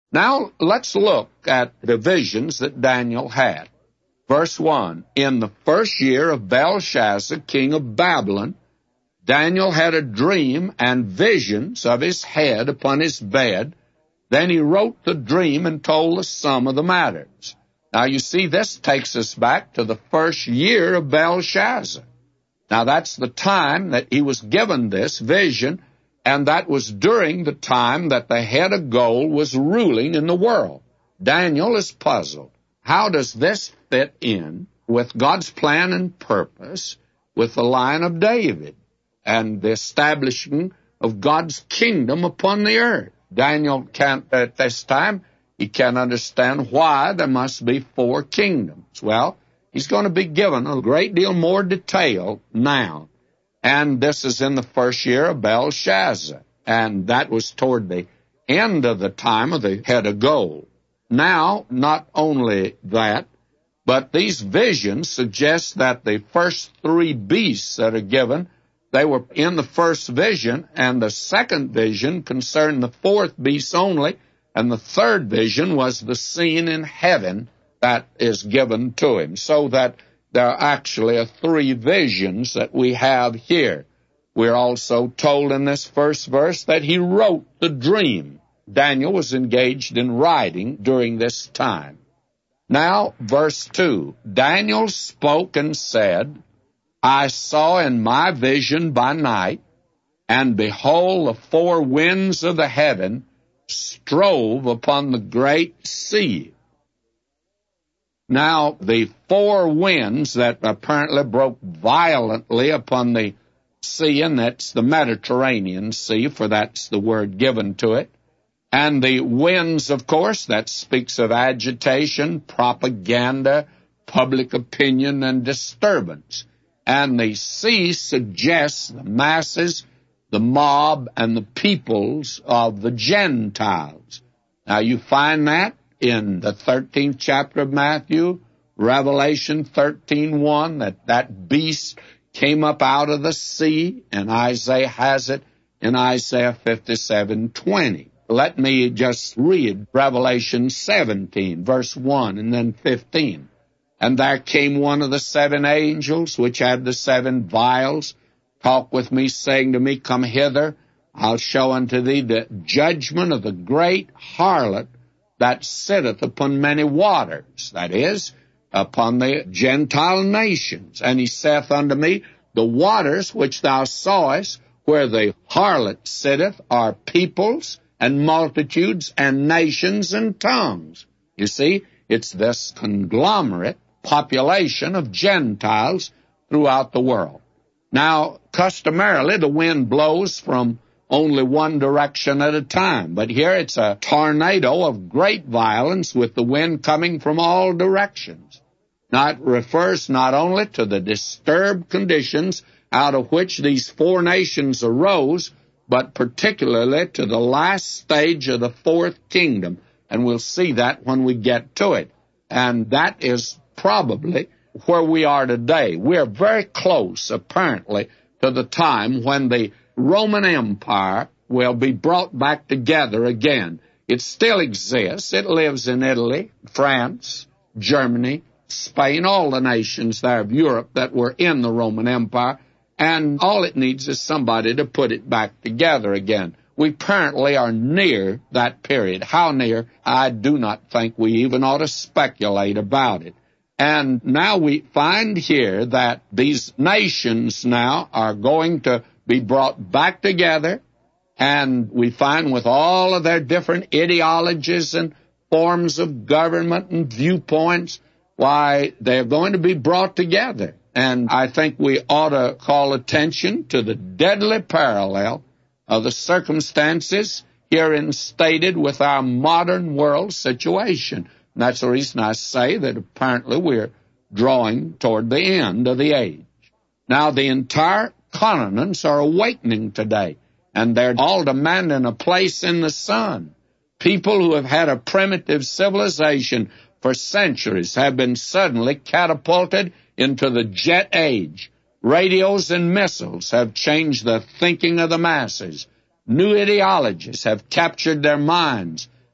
Now, let's look at the visions that Daniel had. Verse 1, in the first year of Belshazzar, king of Babylon, Daniel had a dream and visions of his head upon his bed. Then he wrote the dream and told the sum of the matters. Now, you see, this takes us back to the first year of Belshazzar. Now, that's the time that he was given this vision, and that was during the time that the head of gold was ruling in the world. Daniel is puzzled. How does this fit in with God's plan and purpose with the line of David and the establishing of God's kingdom upon the earth? Daniel can't, at this time, he can't understand why there must be 4 kingdoms. Well, he's going to be given a great deal more detail now. And this is in the first year of Belshazzar. And that was toward the end of the time of the head of gold. Now, not only that, but these visions suggest that the first 3 beasts that are given, they were in the first vision, and the second vision concerned the 4th beast only, and the 3rd vision was the scene in heaven that is given to him, so that there are actually 3 visions that we have here. We're also told in this first verse that he wrote the dream. Daniel was engaged in writing during this time. Now, verse 2, Daniel spoke and said, I saw in my vision by night, and behold, the 4 winds of the heaven strove upon the great sea. Now, the 4 winds that apparently broke violently upon the sea, and that's the Mediterranean Sea, for that's the word given to it. And the winds, of course, that speaks of agitation, propaganda, public opinion, and disturbance. And the sea suggests the masses, the mob, and the peoples of the Gentiles. Now, you find that in the 13th chapter of Matthew, Revelation 13:1, that beast came up out of the sea, and Isaiah has it in Isaiah 57:20. Let me just read Revelation 17, verse 1, and then 15. And there came one of the 7 angels, which had the 7 vials, talked with me, saying to me, Come hither, I'll show unto thee the judgment of the great harlot that sitteth upon many waters, that is, upon the Gentile nations. And he saith unto me, The waters which thou sawest, where the harlot sitteth, are peoples, and multitudes, and nations, and tongues. You see, it's this conglomerate population of Gentiles throughout the world. Now, customarily, the wind blows from only one direction at a time, but here it's a tornado of great violence with the wind coming from all directions. Now, it refers not only to the disturbed conditions out of which these 4 nations arose, but particularly to the last stage of the 4th kingdom, and we'll see that when we get to it. And that is probably where we are today. We're very close, apparently, to the time when the Roman Empire will be brought back together again. It still exists. It lives in Italy, France, Germany, Spain, all the nations there of Europe that were in the Roman Empire, and all it needs is somebody to put it back together again. We apparently are near that period. How near? I do not think we even ought to speculate about it. And now we find here that these nations now are going to be brought back together, and we find with all of their different ideologies and forms of government and viewpoints, why, they're going to be brought together. And I think we ought to call attention to the deadly parallel of the circumstances herein stated with our modern world situation. And that's the reason I say that apparently we're drawing toward the end of the age. Now, the entire continents are awakening today, and they're all demanding a place in the sun. People who have had a primitive civilization for centuries have been suddenly catapulted into the jet age. Radios and missiles have changed the thinking of the masses. New ideologies have captured their minds,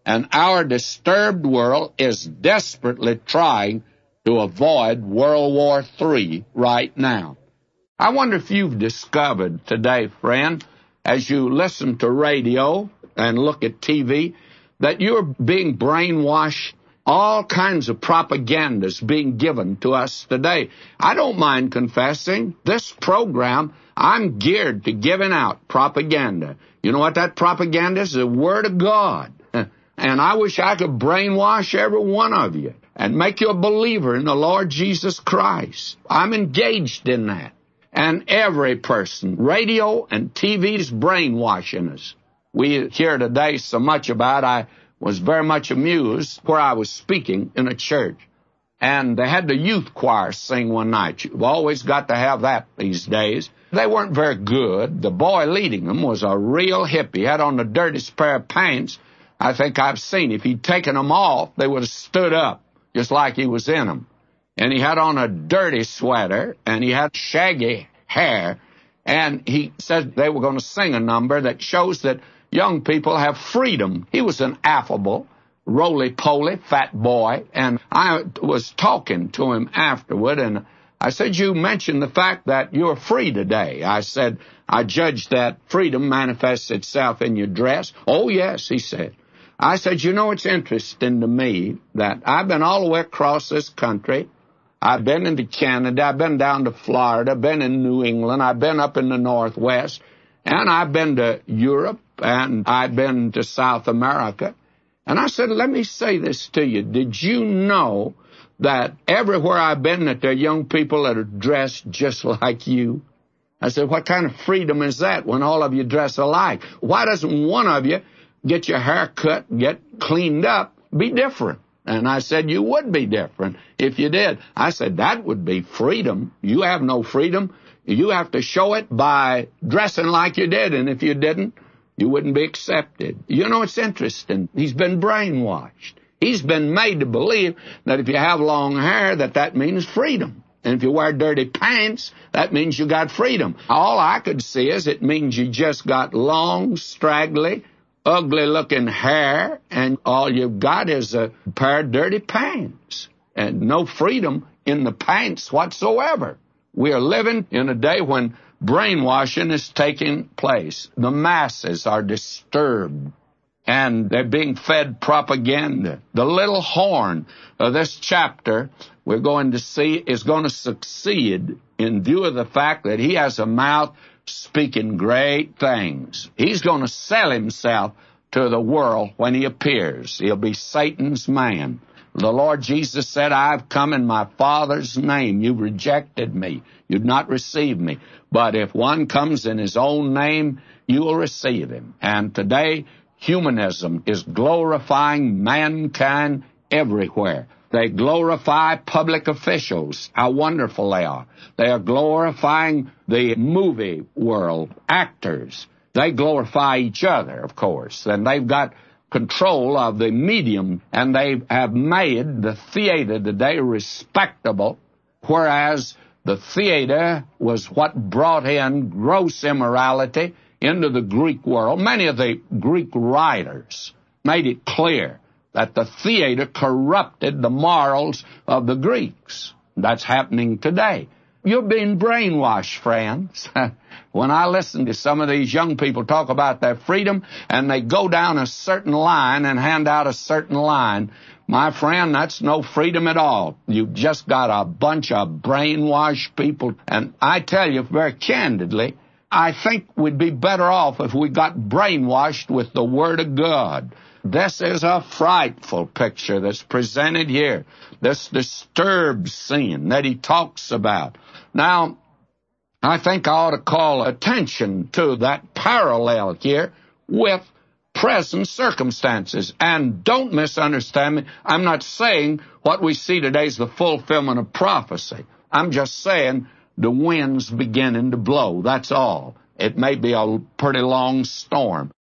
And our disturbed world is desperately trying to avoid World War III right now. I wonder if you've discovered today, friend, as you listen to radio and look at TV, that you're being brainwashed. All kinds of propagandas being given to us today. I don't mind confessing, this program, I'm geared to giving out propaganda. You know what that propaganda is? The Word of God. And I wish I could brainwash every one of you and make you a believer in the Lord Jesus Christ. I'm engaged in that. And every person, radio and TV is brainwashing us. We hear today so much about I was very much amused where I was speaking in a church. And they had the youth choir sing one night. You've always got to have that these days. They weren't very good. The boy leading them was a real hippie. He had on the dirtiest pair of pants I think I've seen. If he'd taken them off, they would have stood up just like he was in them. And he had on a dirty sweater, and he had shaggy hair. And he said they were going to sing a number that shows that young people have freedom. He was an affable, roly-poly, fat boy, and I was talking to him afterward, and I said, you mentioned the fact that you're free today. I said, I judge that freedom manifests itself in your dress. Oh, yes, he said. I said, you know, it's interesting to me that I've been all the way across this country. I've been into Canada, I've been down to Florida, I've been in New England, I've been up in the Northwest, and I've been to Europe, and I've been to South America. And I said, let me say this to you. Did you know that everywhere I've been that there are young people that are dressed just like you? I said, what kind of freedom is that when all of you dress alike? Why doesn't one of you get your hair cut, get cleaned up, be different? And I said, you would be different if you did. I said, that would be freedom. You have no freedom. You have to show it by dressing like you did, and if you didn't, you wouldn't be accepted. You know, it's interesting. He's been brainwashed. He's been made to believe that if you have long hair, that means freedom. And if you wear dirty pants, that means you got freedom. All I could see is it means you just got long, straggly, ugly-looking hair, and all you've got is a pair of dirty pants, and no freedom in the pants whatsoever. We are living in a day when brainwashing is taking place. The masses are disturbed, and they're being fed propaganda. The little horn of this chapter we're going to see is going to succeed in view of the fact that he has a mouth speaking great things. He's going to sell himself to the world when he appears. He'll be Satan's man. The Lord Jesus said, I've come in my Father's name. You rejected me. You'd not receive me. But if one comes in his own name, you will receive him. And today, humanism is glorifying mankind everywhere. They glorify public officials, how wonderful they are. They are glorifying the movie world, actors. They glorify each other, of course, and they've got control of the medium, and they have made the theater today respectable, whereas the theater was what brought in gross immorality into the Greek world. Many of the Greek writers made it clear that the theater corrupted the morals of the Greeks. That's happening today. You're being brainwashed, friends. When I listen to some of these young people talk about their freedom, and they go down a certain line and hand out a certain line, my friend, that's no freedom at all. You've just got a bunch of brainwashed people. And I tell you very candidly, I think we'd be better off if we got brainwashed with the Word of God. This is a frightful picture that's presented here, this disturbed scene that he talks about. Now, I think I ought to call attention to that parallel here with present circumstances. And don't misunderstand me. I'm not saying what we see today is the fulfillment of prophecy. I'm just saying the wind's beginning to blow. That's all. It may be a pretty long storm.